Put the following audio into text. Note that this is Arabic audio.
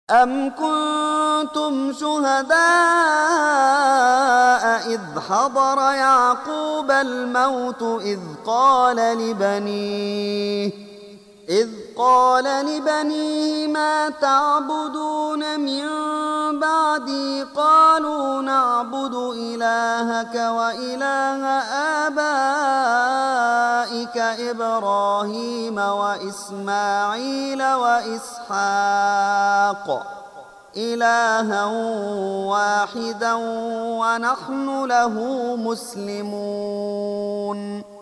أَمْ كُنتُمْ شُهَدَاءَ إِذْ حَضَرَ يَعْقُوبَ الْمَوْتُ إذ قال لبنيه ما تعبدون من بعدي قالوا نعبد إلهك وإله آبائك إبراهيم وإسماعيل وإسحاق إلها واحدا ونحن له مسلمون